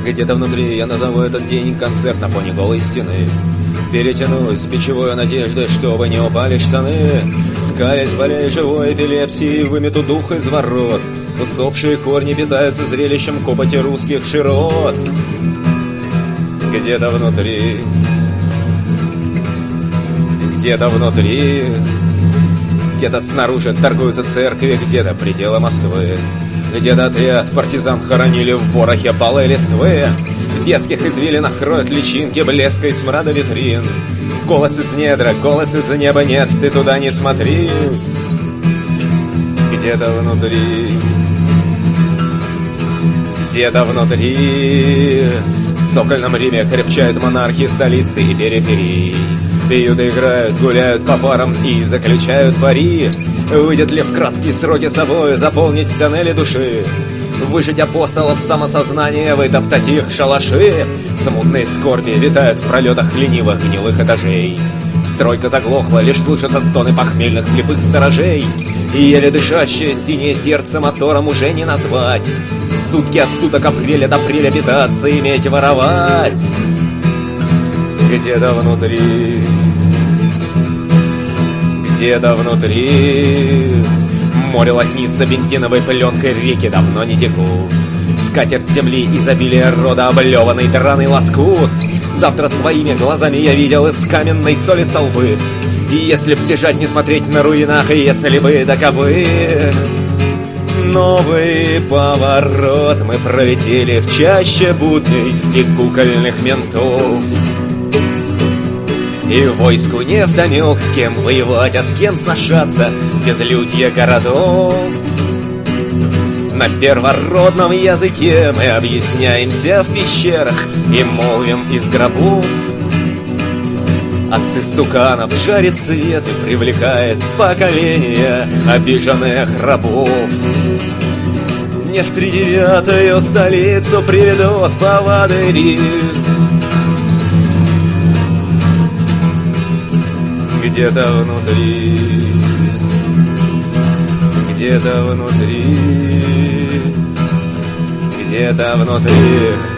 Где-то внутри я назову этот день концерт на фоне голой стены. Перетянусь бичевой надеждой, чтобы не упали штаны. Скалясь, болея живой эпилепсией, вымету дух из ворот. Усопшие корни питаются зрелищем копоти русских широт. Где-то внутри, где-то внутри, где-то снаружи торгуются церкви, где-то пределы Москвы. Где-то отряд партизан хоронили в ворохе полы листвы. В детских извилинах роют личинки блеска и смрада витрин. Голос из недра, голос из неба, нет, ты туда не смотри. Где-то внутри, где-то внутри, в цокольном Риме крепчают монархии столицы и периферии. Пьют и играют, гуляют по парам и заключают пари. Выйдет ли в краткие сроки собой заполнить тоннели души? Выжить апостолов самосознания, вытоптать их шалаши. Смутные скорби витают в пролетах ленивых гнилых этажей. Стройка заглохла, лишь слышатся стоны похмельных слепых сторожей. И еле дышащее синее сердце мотором уже не назвать. Сутки от суток, апрель от апреля питаться, иметь, воровать. Где-то внутри, где-то внутри море лоснится бензиновой пленкой, реки давно не текут. Скатерть земли, изобилие рода, облеванный драный лоскут. Завтра своими глазами я видел из каменной соли столбы. И если б бежать, не смотреть на руинах, и если бы да кабы. Новый поворот мы пролетели в чаще будней и кукольных ментов. И войску невдомек, с кем воевать, а с кем сношаться безлюдье городов. На первородном языке мы объясняемся в пещерах и молвим из гробов. От истуканов жарит свет и привлекает поколение обиженных рабов. Не в 39-ю столицу приведут поводыри. Где-то внутри, где-то внутри, где-то внутри.